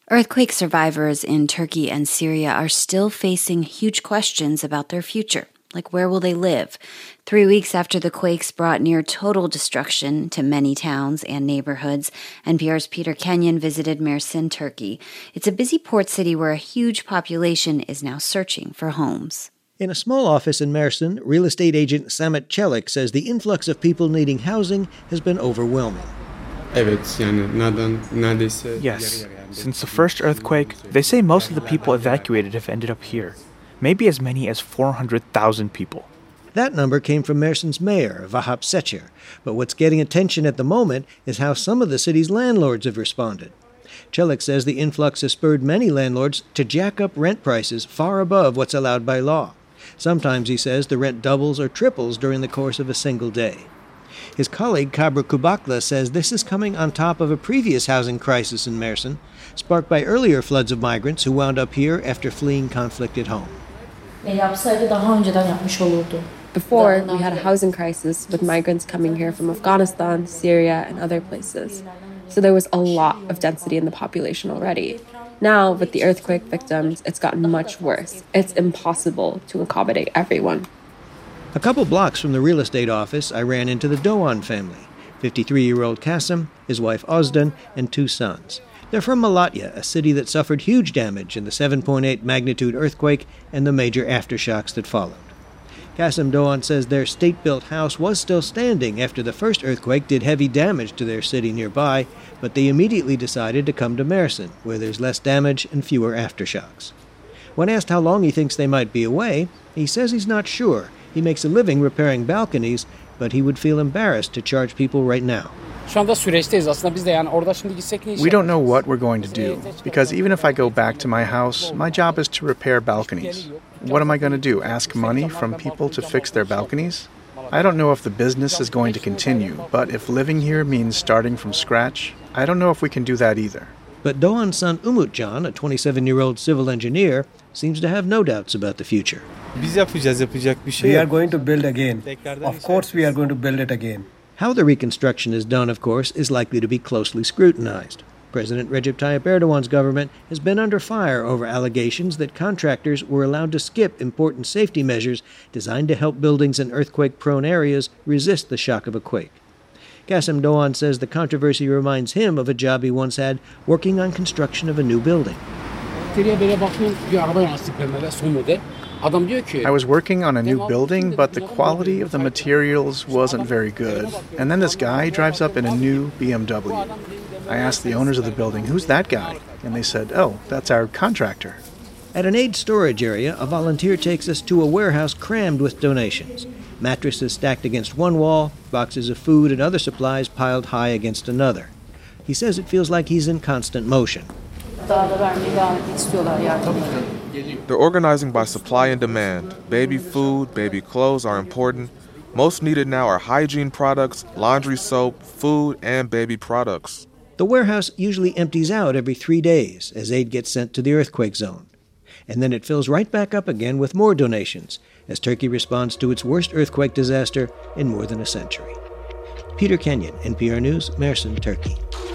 Earthquake survivors in Turkey and Syria are still facing huge questions about their future. Like, where will they live? 3 weeks after the quakes brought near total destruction to many towns and neighborhoods, NPR's Peter Kenyon visited Mersin, Turkey. It's a busy port city where a huge population is now searching for homes. In a small office in Mersin, real estate agent Samet Çelik says the influx of people needing housing has been overwhelming. Yes. Since the first earthquake, they say most of the people evacuated have ended up here. Maybe as many as 400,000 people. That number came from Mersin's mayor, Vahap Seçer. But what's getting attention at the moment is how some of the city's landlords have responded. Çelik says the influx has spurred many landlords to jack up rent prices far above what's allowed by law. Sometimes, he says, the rent doubles or triples during the course of a single day. His colleague Kabra Kubakla says this is coming on top of a previous housing crisis in Mersin, sparked by earlier floods of migrants who wound up here after fleeing conflict at home. Before, we had a housing crisis with migrants coming here from Afghanistan, Syria, and other places. So there was a lot of density in the population already. Now, with the earthquake victims, it's gotten much worse. It's impossible to accommodate everyone. A couple blocks from the real estate office, I ran into the Doğan family, 53-year-old Kasım, his wife Özden, and 2 sons. They're from Malatya, a city that suffered huge damage in the 7.8 magnitude earthquake and the major aftershocks that followed. Kasım Doğan says their state-built house was still standing after the first earthquake did heavy damage to their city nearby, but they immediately decided to come to Mersin, where there's less damage and fewer aftershocks. When asked how long he thinks they might be away, he says he's not sure. He makes a living repairing balconies, but he would feel embarrassed to charge people right now. We don't know what we're going to do, because even if I go back to my house, my job is to repair balconies. What am I going to do, ask money from people to fix their balconies? I don't know if the business is going to continue, but if living here means starting from scratch, I don't know if we can do that either. But Doğan's son Umutcan, a 27-year-old civil engineer, seems to have no doubts about the future. We are going to build again. Of course we are going to build it again. How the reconstruction is done, of course, is likely to be closely scrutinized. President Recep Tayyip Erdogan's government has been under fire over allegations that contractors were allowed to skip important safety measures designed to help buildings in earthquake-prone areas resist the shock of a quake. Kasım Doğan says the controversy reminds him of a job he once had working on construction of a new building. I was working on a new building, but the quality of the materials wasn't very good. And then this guy drives up in a new BMW. I asked the owners of the building, "Who's that guy?" And they said, "Oh, that's our contractor." At an aid storage area, a volunteer takes us to a warehouse crammed with donations. Mattresses stacked against one wall, boxes of food and other supplies piled high against another. He says it feels like he's in constant motion. They're organizing by supply and demand. Baby food, baby clothes are important. Most needed now are hygiene products, laundry soap, food, and baby products. The warehouse usually empties out every 3 days as aid gets sent to the earthquake zone. And then it fills right back up again with more donations as Turkey responds to its worst earthquake disaster in more than a century. Peter Kenyon, NPR News, Mersin, Turkey.